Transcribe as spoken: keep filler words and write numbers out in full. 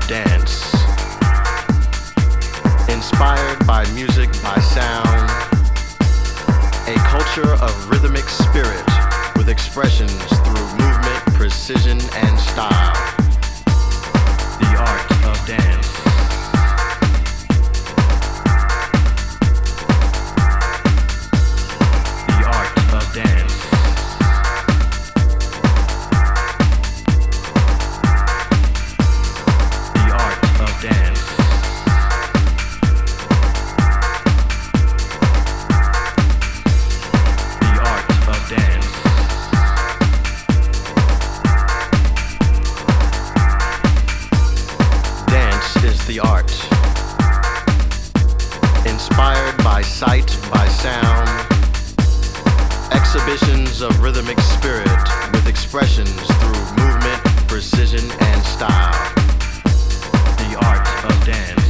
dance. Inspired by music, by sound, a culture of rhythmic spirit with expressions through movement, precision, and style. The art of dance. The art of dance. The art of dance. The art of dance. Dance is the art. Inspired by sight, by sound. Exhibitions of rhythmic spirit with expressions through movement, precision, and style. The art of dance.